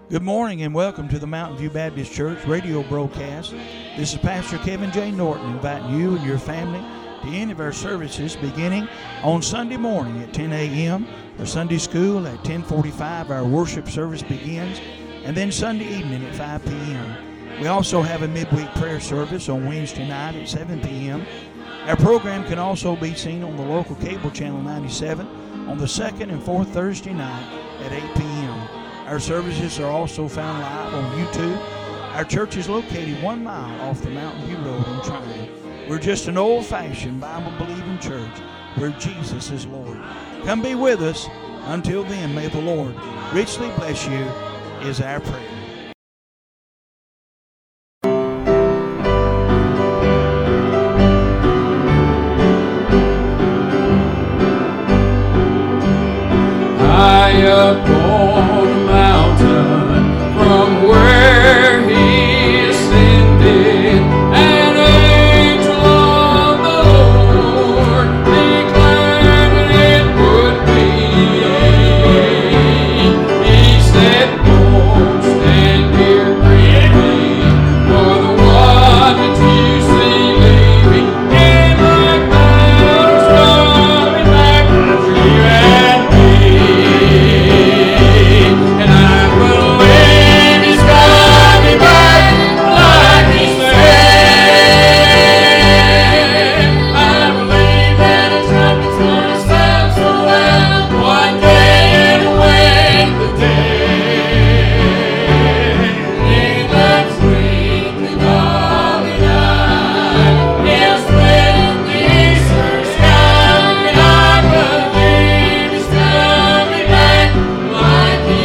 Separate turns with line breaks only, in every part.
Good morning and welcome to the Mountain View Baptist Church radio broadcast. This is Pastor Kevin J. Norton inviting you and your family to any of our services beginning on Sunday morning at 10 a.m. Our Sunday school at 10:45. Our worship service begins, and then Sunday evening at 5 p.m. We also have a midweek prayer service on Wednesday night at 7 p.m. Our program can also be seen on the local cable channel 97 on the second and fourth Thursday night at 8 p.m. Our services are also found live on YouTube. Our church is located 1 mile off the Mountain View Road in Tryon. We're just an old-fashioned Bible-believing church where Jesus is Lord. Come be with us. Until then, may the Lord richly bless you is our prayer.
High up on a mountain from where he ascended, an angel of the Lord declared that it would be. He said, "Don't stand here grieving for the one that you see leaving in my clouds coming back for you and me." And I believe he's coming back like he said. I believe that a trumpet's gonna sound so loud one day and wake the dead. In that twinkling of an eye, he'll split the eastern sky, and I believe he's coming back like he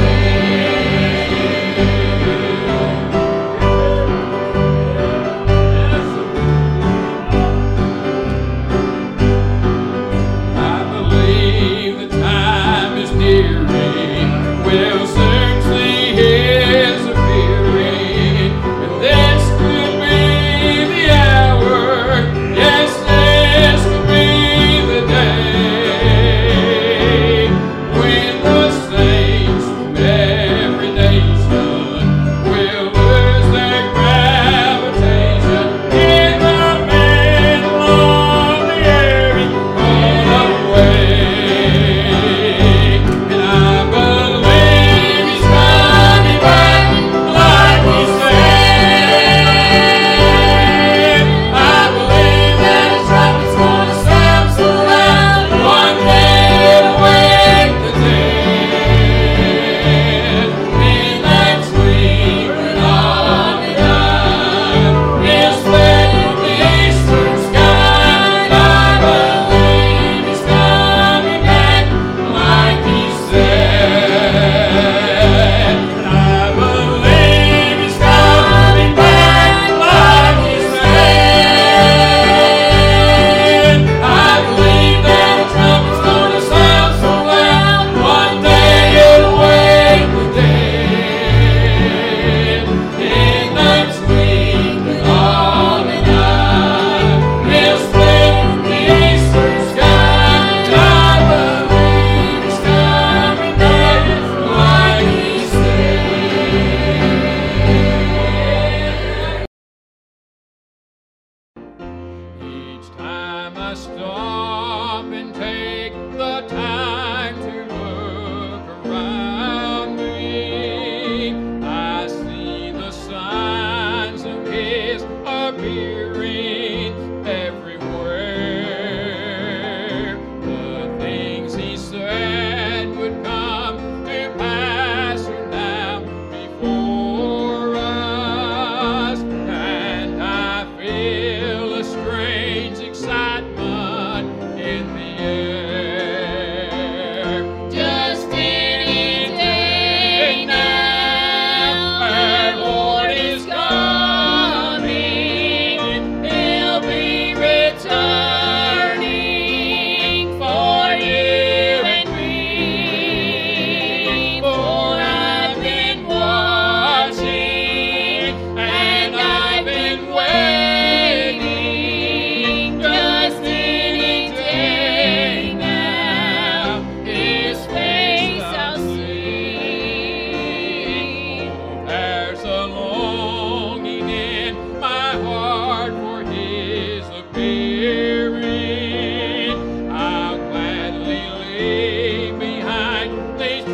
I believe the time is nearing. We'll soon see his appearing, and this could be the hour. Yes, this could be the day when the saints from every nation will lose their gravitation in the middle of the air and fall away. And I believe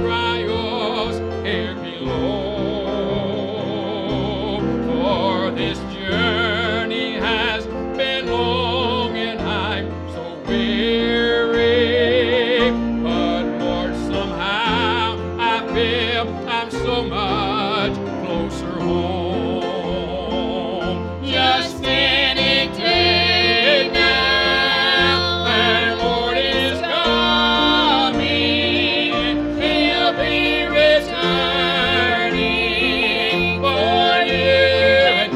trials here below. For this journey has been long and I'm so weary. But Lord, somehow I feel I'm so much closer home. Just any day now, and Lord is coming. He'll be returning for you and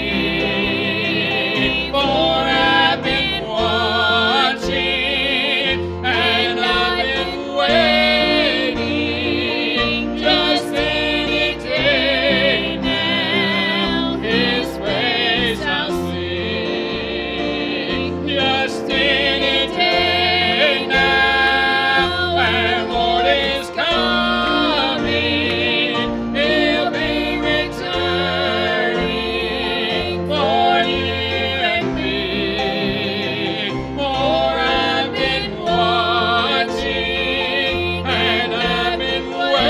me. For I've been watching and I've been waiting. Just any day now, His face I'll see. Just any day now, and Lord is coming. He'll be returning for you and me. For I've been watching and I've been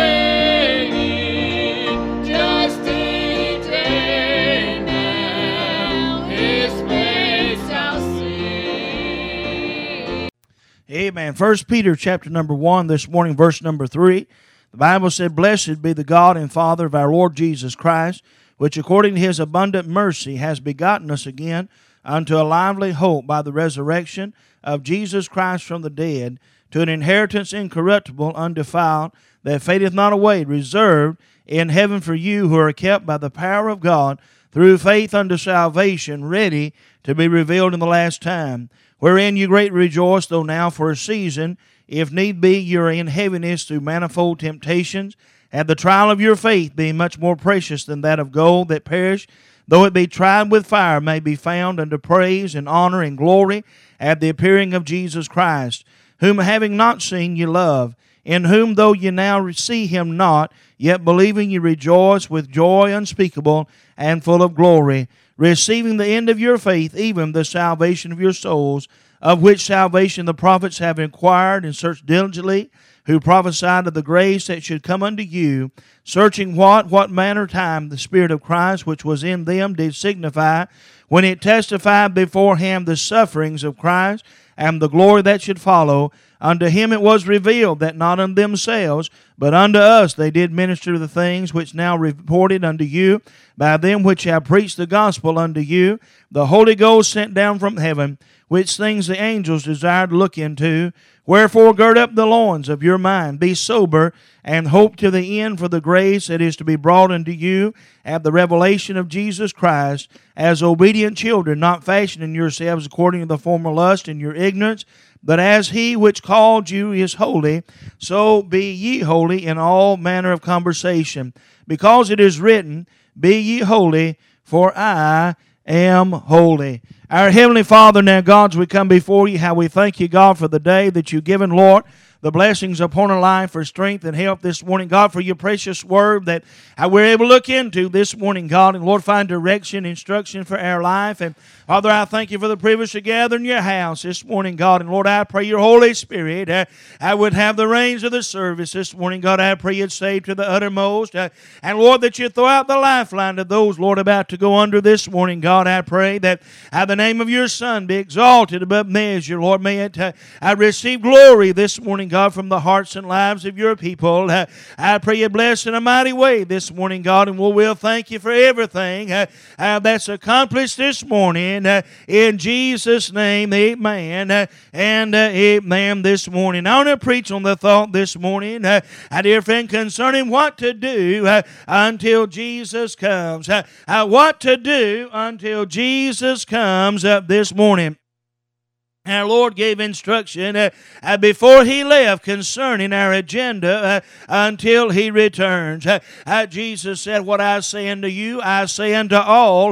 waiting. Just any day now, His face I'll see.
Amen. 1 Peter chapter number 1, this morning, verse number 3. The Bible said, Blessed be the God and Father of our Lord Jesus Christ, which according to His abundant mercy has begotten us again unto a lively hope by the resurrection of Jesus Christ from the dead, to an inheritance incorruptible, undefiled, that fadeth not away, reserved in heaven for you who are kept by the power of God through faith unto salvation, ready to be revealed in the last time, wherein you greatly rejoice, though now for a season, if need be, you are in heaviness through manifold temptations, and the trial of your faith, being much more precious than that of gold that perish, though it be tried with fire, may be found unto praise and honor and glory at the appearing of Jesus Christ, whom having not seen ye love, in whom though ye now see Him not, yet believing ye rejoice with joy unspeakable and full of glory, receiving the end of your faith, even the salvation of your souls, of which salvation the prophets have inquired and searched diligently, who prophesied of the grace that should come unto you, searching what manner time the Spirit of Christ which was in them did signify, when it testified beforehand the sufferings of Christ, and the glory that should follow. Unto Him it was revealed that not unto themselves, but unto us they did minister the things which now reported unto you by them which have preached the gospel unto you, the Holy Ghost sent down from heaven, which things the angels desired to look into. Wherefore gird up the loins of your mind, be sober, and hope to the end for the grace that is to be brought unto you at the revelation of Jesus Christ, as obedient children, not fashioning yourselves according to the former lust in your ignorance, but as He which called you is holy, so be ye holy in all manner of conversation. Because it is written, Be ye holy, for I am holy. Our Heavenly Father, now, God, as we come before you, how we thank you, God, for the day that you've given, Lord, the blessings upon our life for strength and health this morning. God, for your precious word that we're able to look into this morning, God, and Lord, find direction, instruction for our life. And Father, I thank you for the privilege to gather in your house this morning, God. And Lord, I pray your Holy Spirit, I would have the reins of the service this morning. God, I pray you'd save to the uttermost. And Lord, that you throw out the lifeline to those, Lord, about to go under this morning. God, I pray that the name of your Son be exalted above measure. Lord, may it receive glory this morning, God, from the hearts and lives of your people. I pray you bless in a mighty way this morning, God, and we'll thank you for everything that's accomplished this morning. In Jesus' name, amen and amen this morning. I want to preach on the thought this morning, dear friend, concerning what to do until Jesus comes. What to do until Jesus comes this morning. Our Lord gave instruction before He left concerning our agenda until He returns. Jesus said, What I say unto you, I say unto all,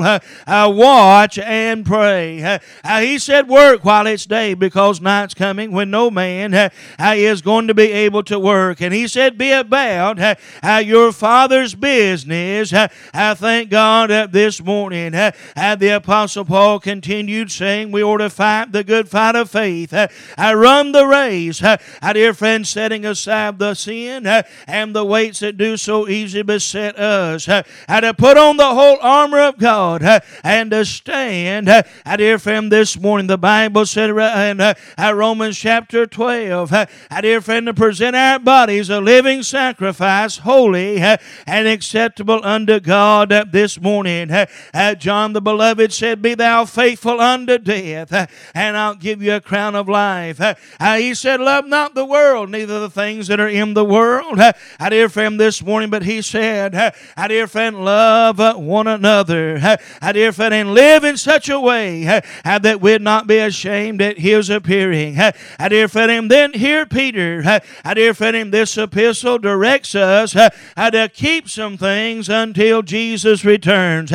watch and pray. He said, Work while it's day, because night's coming when no man is going to be able to work. And He said, Be about your Father's business. Thank God this morning. The Apostle Paul continued saying, We ought to fight the good fight fight of faith. I run the race. Dear friend, setting aside the sin and the weights that do so easily beset us. To put on the whole armor of God and to stand. Dear friend, this morning the Bible said in Romans chapter 12, dear friend, to present our bodies a living sacrifice, holy and acceptable unto God this morning. John the Beloved said, be thou faithful unto death, and I'll give you a crown of life. He said, love not the world, neither the things that are in the world. Dear friend, this morning, but he said, dear friend, love one another. Dear friend, and live in such a way that we'd not be ashamed at his appearing. Dear friend, and then here Peter, dear friend, in this epistle directs us to keep some things until Jesus returns.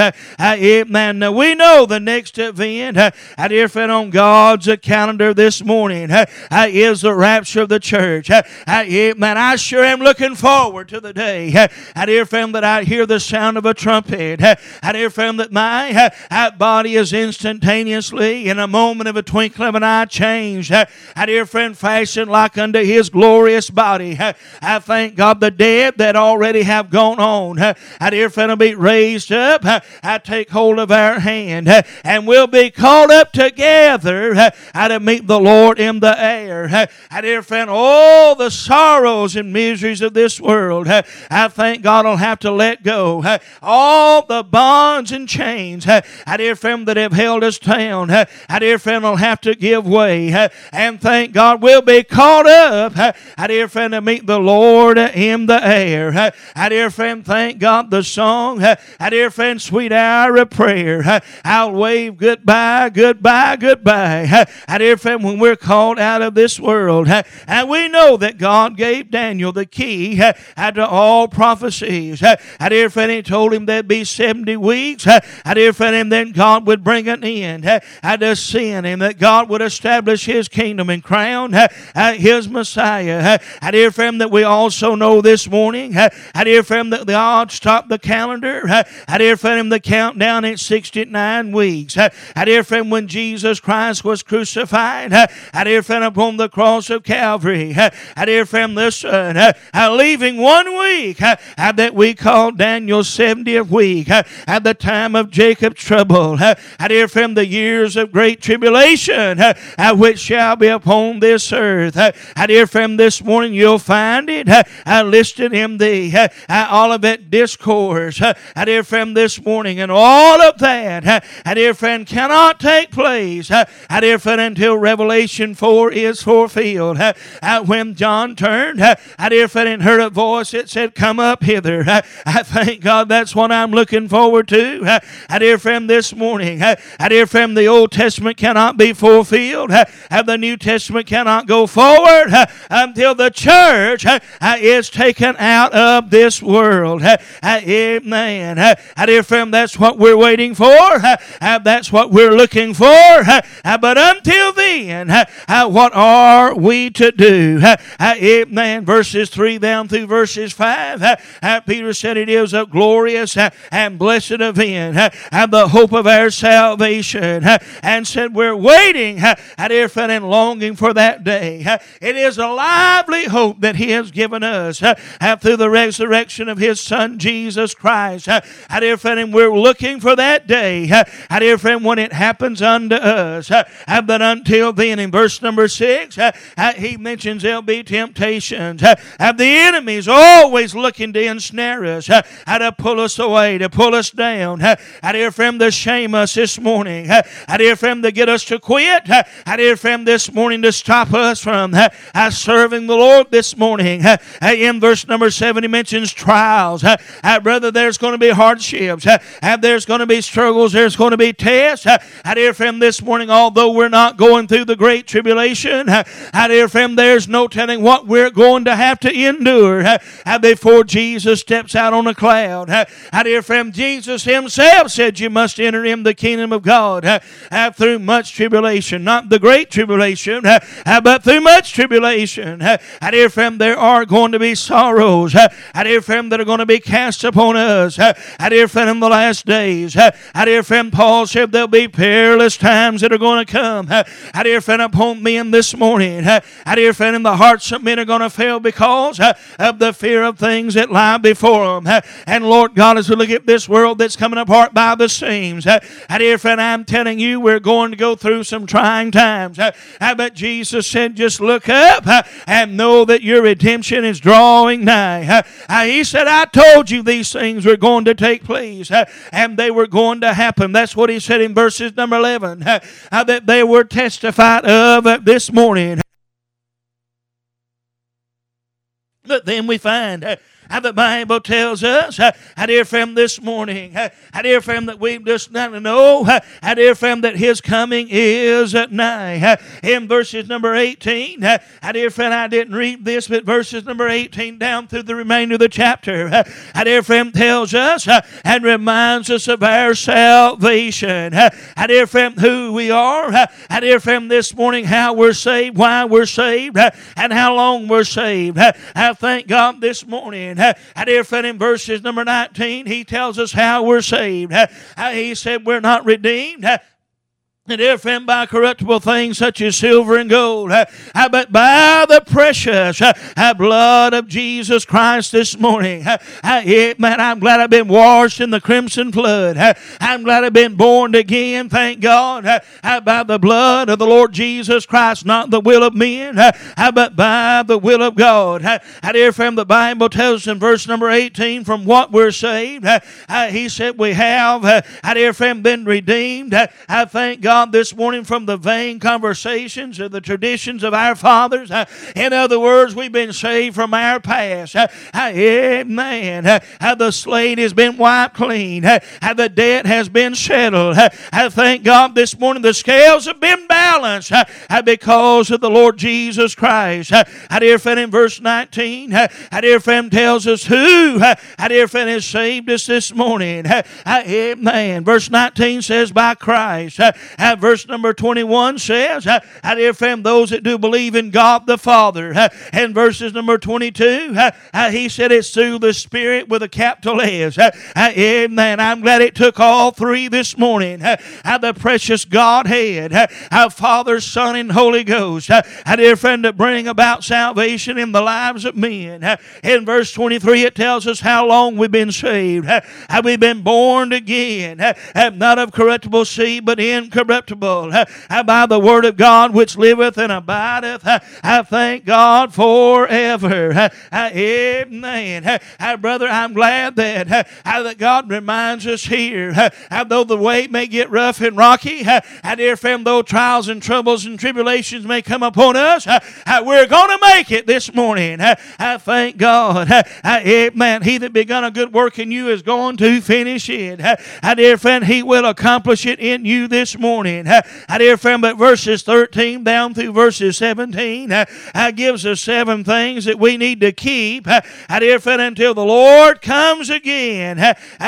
Amen. Now we know the next event, dear friend, on God's calendar this morning is the rapture of the church. Amen. I sure am looking forward to the day, dear friend, that I hear the sound of a trumpet. Dear friend, that my body is instantaneously, in a moment of a twinkling of an eye, changed. Dear friend, fashioned like unto his glorious body. I thank God the dead that already have gone on. Dear friend, will be raised up. I take hold of our hand, and we'll be called up together to meet the Lord in the air. Dear friend, all the sorrows and miseries of this world, I thank God will have to let go. All the bonds and chains, dear friend, that have held us down, dear friend, will have to give way. And thank God we'll be caught up, dear friend, to meet the Lord in the air. Dear friend, thank God the song, dear friend, sweet hour of prayer. I'll wave goodbye, goodbye, goodbye. Dear friend, when we're called out of this world, and we know that God gave Daniel the key to all prophecies. Dear friend, he told him there'd be 70 weeks. Dear friend, and then God would bring an end to sin, and that God would establish his kingdom and crown his Messiah. Dear friend, that we also know this morning, dear friend, that God stopped the calendar. Dear friend, the countdown at 69 weeks. Dear friend, when Jesus Christ was crucified, dear friend, upon the cross of Calvary. Dear friend, listen, leaving 1 week that we call Daniel's 70th week, at the time of Jacob's trouble. Dear friend, the years of great tribulation, which shall be upon this earth. Dear friend, this morning you'll find it listed in the Olivet Discourse. Dear friend, this morning, and all of that, dear friend, cannot take place, dear friend, until Revelation 4 is fulfilled. When John turned, dear friend, and heard a voice that said, come up hither. I thank God that's what I'm looking forward to. Dear friend, this morning, dear friend, the Old Testament cannot be fulfilled. The New Testament cannot go forward until the church is taken out of this world. Amen. Dear friend, that's what we're waiting for. That's what we're looking for. But until then, what are we to do? Amen. Verses 3 down through verses 5. Peter said it is a glorious and blessed event, and the hope of our salvation, and said we're waiting, dear friend, and longing for that day. It is a lively hope that he has given us through the resurrection of his Son Jesus Christ. Dear friend, and we're looking for that day, dear friend, when it happens unto us. But until then, in verse number 6, he mentions there'll be temptations. The enemy's always looking to ensnare us, to pull us away, to pull us down. Dear friend, to shame us this morning. Dear friend, to get us to quit. Dear friend, this morning to stop us from serving the Lord this morning. In verse number 7, he mentions trials. Brother, there's going to be hardships. There's going to be struggles. There's going to be tests. Dear friend, this morning, although we're not going through the great tribulation, dear friend, there's no telling what we're going to have to endure before Jesus steps out on a cloud. Dear friend, Jesus himself said you must enter in the kingdom of God through much tribulation. Not the great tribulation, but through much tribulation. Dear friend, there are going to be sorrows. Dear friend, that are going to be cast upon us. Dear friend, in the last days. Dear friend, Paul said there'll be perilous times that are going to come. I dear friend, upon men this morning. I dear friend, in the hearts of men are going to fail because of the fear of things that lie before them. And Lord God, as we look at this world that's coming apart by the seams, I dear friend, I'm telling you, we're going to go through some trying times. But Jesus said, just look up and know that your redemption is drawing nigh. He said, I told you these things were going to take place, and they were going to happen. That's what he said in verses number 11, that they were testified of this morning. But then we find how the Bible tells us, dear friend, this morning, dear friend, that we just not know, dear friend, that his coming is at nigh. In verses number 18, dear friend, I didn't read this, but verses number 18 down through the remainder of the chapter, dear friend, tells us and reminds us of our salvation. Dear friend, who we are. Dear friend, this morning, how we're saved, why we're saved, and how long we're saved. I thank God this morning. Dear friend, in verses number 19, he tells us how we're saved. He said we're not redeemed, dear friend, by corruptible things such as silver and gold, but by the precious blood of Jesus Christ this morning. Man, I'm glad I've been washed in the crimson flood. I'm glad I've been born again, thank God, by the blood of the Lord Jesus Christ, not the will of men, but by the will of God. Dear friend, the Bible tells us in verse number 18, from what we're saved, he said we have, dear friend, been redeemed. I thank God this morning from the vain conversations of the traditions of our fathers. In other words, we've been saved from our past. Amen. The slate has been wiped clean. The debt has been settled. I thank God this morning the scales have been balanced because of the Lord Jesus Christ. Dear friend, in verse 19, dear friend, tells us who, dear friend, has saved us this morning. Amen. Verse 19 says by Christ. Verse number 21 says, dear friend, those that do believe in God the Father. And verses number 22, he said it's through the Spirit with a capital S. Amen. I'm glad it took all three this morning. The precious Godhead, our Father, Son, and Holy Ghost. Dear friend, to bring about salvation in the lives of men. In verse 23, it tells us how long we've been saved. Have we been born again? Not of corruptible seed, but incorruptible. By the word of God which liveth and abideth. I thank God forever. Amen. Brother, I'm glad that God reminds us here, though the way may get rough and rocky, dear friend, though trials and troubles and tribulations may come upon us, we're going to make it this morning. I thank God. Amen. He that begun a good work in you is going to finish it. Dear friend, he will accomplish it in you this morning. Dear friend, but verses 13 down through verses 17 gives us 7 things that we need to keep, dear friend, until the Lord comes again.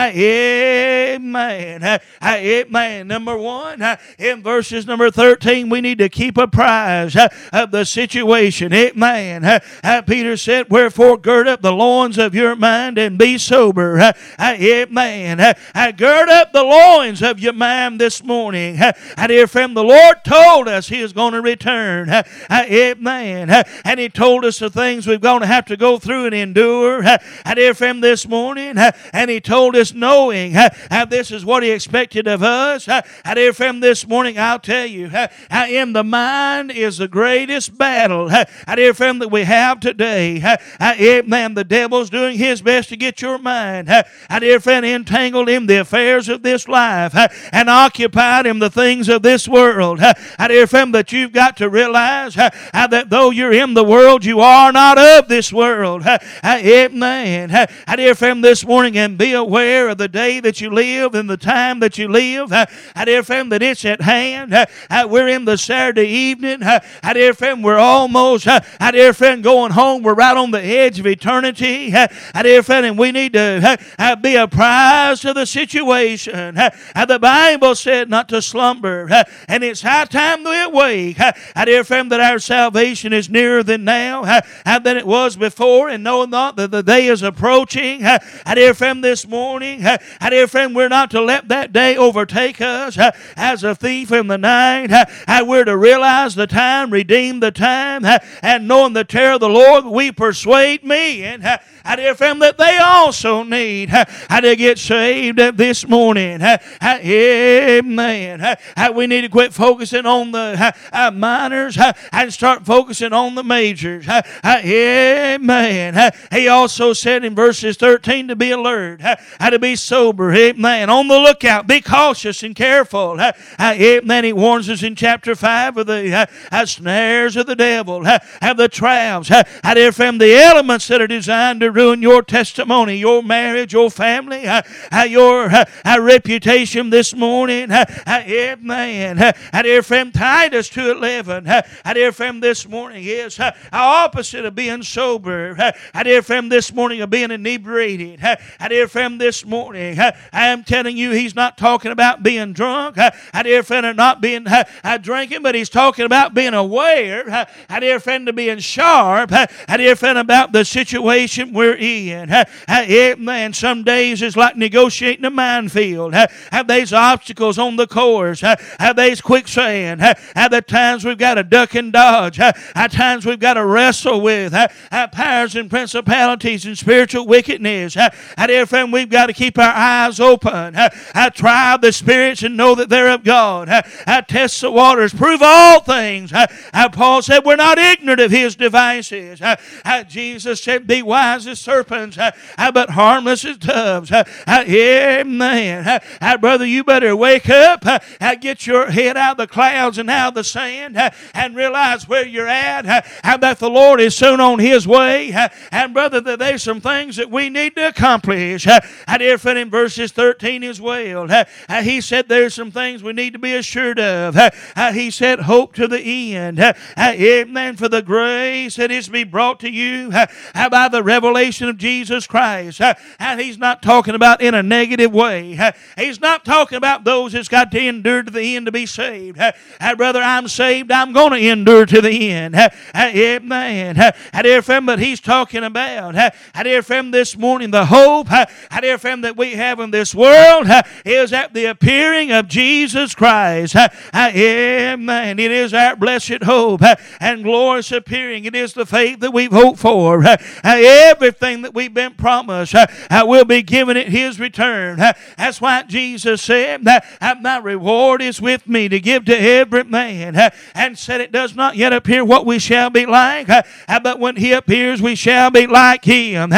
Amen. Amen. Number 1, in verses number 13, we need to keep apprised of the situation. Amen. Peter said, wherefore gird up the loins of your mind and be sober. Amen. Gird up the loins of your mind this morning. Dear friend, the Lord told us He is going to return. Amen. And He told us the things we're going to have to go through and endure. Dear friend, this morning, and He told us knowing this is what He expected of us. Dear friend, this morning, I'll tell you, in the mind is the greatest battle, dear friend, that we have today. Amen. The devil's doing his best to get your mind, dear friend, entangled in the affairs of this life and occupied in the things of this world. Dear friend, but you've got to realize that though you're in the world, you are not of this world. Amen. Dear friend, this morning, and be aware of the day that you live and the time that you live. Dear friend, that it's at hand. We're in the Saturday evening. Dear friend, we're almost, dear friend, going home. We're right on the edge of eternity. Dear friend, and we need to be apprised of the situation. The Bible said not to slumber slumber. And it's high time we awake. Dear friend, that our salvation is nearer than now than it was before, and knowing not that the day is approaching. Dear friend, this morning, dear friend, we're not to let that day overtake us as a thief in the night. We're to realize the time, redeem the time, and knowing the terror of the Lord, we persuade men, dear friend, that they also need to get saved this morning. Amen. We need to quit focusing on the minors and start focusing on the majors. Amen. He also said in verses 13 to be alert, to be sober. Amen. On the lookout, be cautious and careful. Amen. He warns us in chapter 5 of the snares of the devil, of the traps, dear friend, the elements that are designed to ruin your testimony, your marriage, your family, your reputation this morning. Amen. Dear friend, Titus 2:11, dear friend, this morning is opposite of being sober. Dear friend, this morning of being inebriated. Dear friend, this morning, I am telling you, he's not talking about being drunk. Dear friend, or not being drinking, but he's talking about being aware. Dear friend, to being sharp. Dear friend, about the situation we're in. Amen. Some days it's like negotiating a minefield. There's obstacles on the course. There's quicksand. The times we've got to duck and dodge. At times we've got to wrestle with powers and principalities and spiritual wickedness. Dear friend, we've got to keep our eyes open. Try the spirits and know that they're of God. Test the waters. Prove all things. Paul said we're not ignorant of his devices. Jesus said, be wise as serpents, but harmless as doves. Amen. Brother, you better wake up, get your head out of the clouds and out of the sand, and realize where you're at, that the Lord is soon on his way. And brother, that there's some things that we need to accomplish. Dear friend, in verses 13 as well, he said there's some things we need to be assured of. He said, hope to the end. Amen. For the grace that is to be brought to you by the revelation of Jesus Christ. And he's not talking about in a negative way. He's not talking about those that's got to endure to the end to be saved. Brother, I'm saved. I'm going to endure to the end. Amen. Dear friend, but he's talking about, dear friend, this morning, the hope, dear friend, that we have in this world is at the appearing of Jesus Christ. Amen. It is our blessed hope and glorious appearing. It is the faith that we've hoped for. Everything that we've been promised will be given at his return. That's why Jesus said that my reward is with me to give to every man, and said it does not yet appear what we shall be like, but when he appears we shall be like him.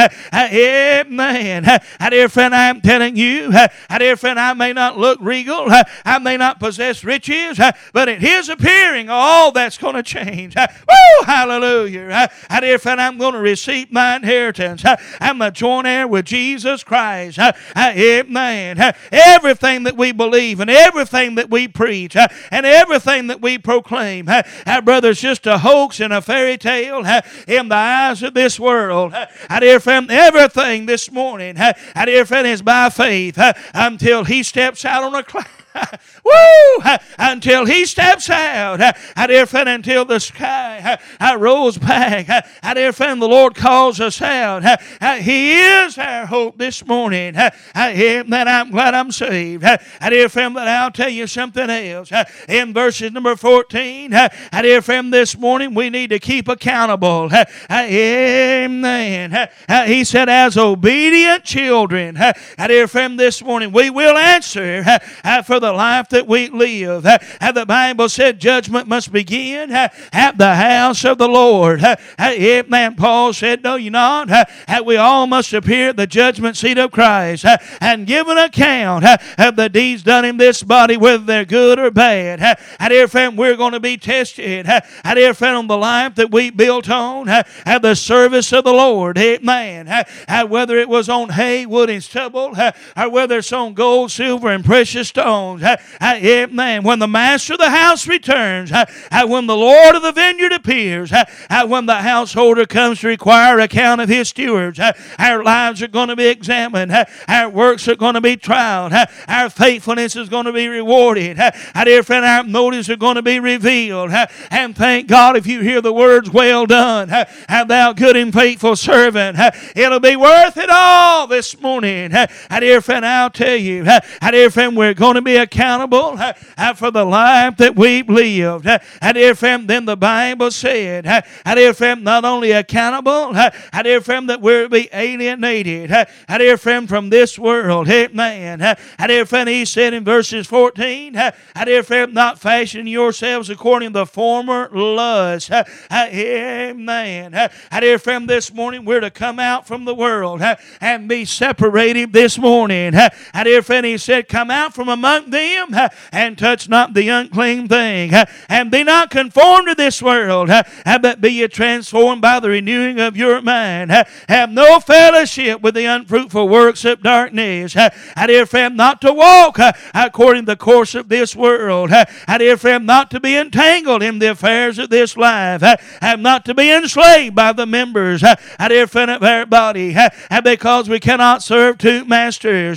Amen. Dear friend, I'm telling you, dear friend, I may not look regal, I may not possess riches, but at his appearing all that's going to change. Woo! Hallelujah. Dear friend, I'm going to receive my inheritance. I'm a joint heir with Jesus Christ. Amen. Everything that we believe and everything that we preach and everything that we proclaim, brother, it's just a hoax and a fairy tale in the eyes of this world. Dear friend, everything this morning, dear friend, is by faith until he steps out on a cloud. Woo! Until he steps out, dear friend, until the sky rolls back, dear friend, the Lord calls us out. He is our hope this morning. That I'm glad I'm saved. Dear friend, but I'll tell you something else. In verses number 14, dear friend, this morning we need to keep accountable. Amen. He said, as obedient children, dear friend, this morning we will answer for the life that we live. The Bible said judgment must begin at the house of the Lord. Amen. Paul said, no, you're not. We all must appear at the judgment seat of Christ and give an account of the deeds done in this body, whether they're good or bad. Dear friend, we're going to be tested. Dear friend, on the life that we built on the service of the Lord. Amen. Whether it was on hay, wood, and stubble, or whether it's on gold, silver, and precious stones. bones. Amen. When the master of the house returns, when the Lord of the vineyard appears, when the householder comes to require account of his stewards, our lives are going to be examined. Our works are going to be tried. Our faithfulness is going to be rewarded. Dear friend, our motives are going to be revealed. And thank God if you hear the words, well done, thou good and faithful servant. It'll be worth it all this morning. Dear friend, I'll tell you, dear friend, we're going to be accountable for the life that we've lived. Dear friend, then the Bible said, dear friend, not only accountable, dear friend, that we'll be alienated, dear friend, from this world. Amen. Dear friend, he said in verses 14, dear friend, not fashioning yourselves according to the former lust. Amen. Dear friend, this morning we're to come out from the world and be separated this morning. Dear friend, he said, come out from among them and touch not the unclean thing, and be not conformed to this world, but be ye transformed by the renewing of your mind. Have no fellowship with the unfruitful works of darkness. Dear friend, not to walk according to the course of this world. Dear friend, not to be entangled in the affairs of this life. Not to be enslaved by the members, dear friend, of our body, because we cannot serve two masters.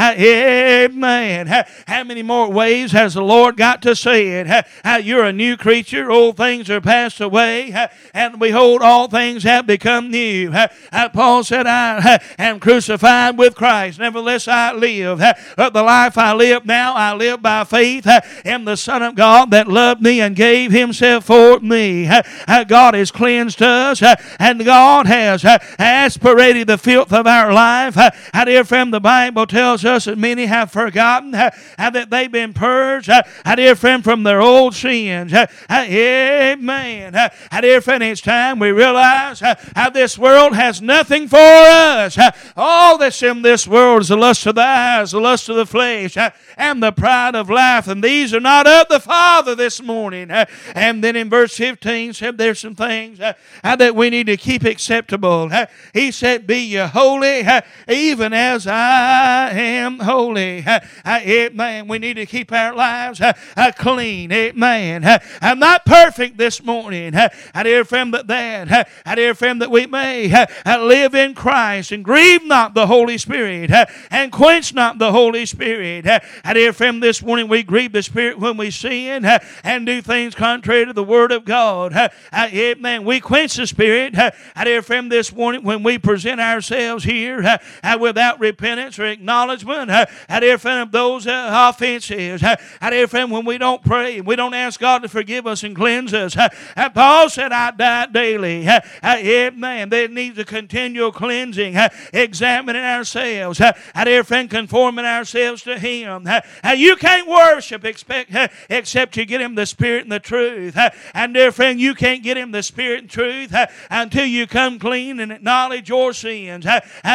Amen. How many more ways has the Lord got to say it? You're a new creature. Old things are passed away, and behold, all things have become new. Paul said, I am crucified with Christ. Nevertheless, I live. But the life I live now, I live by faith in the Son of God that loved me and gave himself for me. God has cleansed us, and God has aspirated the filth of our life. Dear friend, the Bible tells us that many have forgotten that they've been purged, dear friend, from their old sins. Amen. Dear friend, it's time we realize how this world has nothing for us. All that's in this world is the lust of the eyes, the lust of the flesh, and the pride of life, and these are not of the Father this morning. And then in verse 15 said there's some things that we need to keep acceptable. He said, be ye holy, even as I am holy. Amen. We need to keep our lives clean. Amen. I'm not perfect this morning. Dear friend, but that, dear friend, that we may live in Christ and grieve not the Holy Spirit and quench not the Holy Spirit. Dear friend, this morning we grieve the Spirit when we sin and do things contrary to the Word of God. Amen. We quench the Spirit, dear friend, this morning when we present ourselves here without repentance or acknowledgement, dear friend, of those offenses. Dear friend, when we don't pray, we don't ask God to forgive us and cleanse us. Paul said, I die daily. Amen. There needs a continual cleansing, examining ourselves. Dear friend, conforming ourselves to Him. You can't worship except you get Him the Spirit and the truth. And dear friend, you can't get Him the Spirit and truth until you come clean and acknowledge your sins.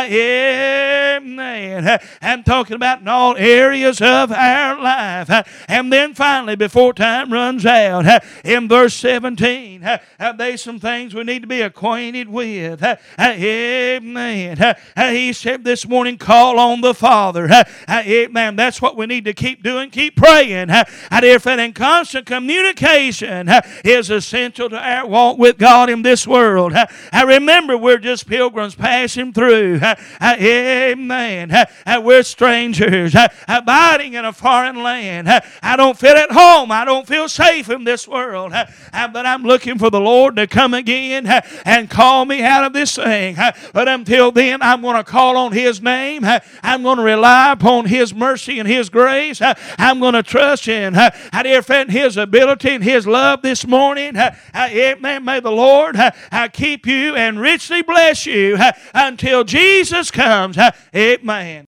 Amen. I'm talking about in all areas of our life. And then finally, before time runs out, in verse 17, there's some things we need to be acquainted with. Amen. He said this morning, call on the Father. Amen. That's what we need to keep doing. Keep praying. Dear friend, and constant communication is essential to our walk with God in this world. Remember, we're just pilgrims passing through. Amen. We're strangers abiding in a foreign land. I don't feel at home. I don't feel safe in this world. But I'm looking for the Lord to come again and call me out of this thing. But until then, I'm going to call on His name. I'm going to rely upon His mercy and His grace. I'm going to trust in, dear friend, His ability and His love this morning. Amen. May the Lord keep you and richly bless you until Jesus comes. Amen.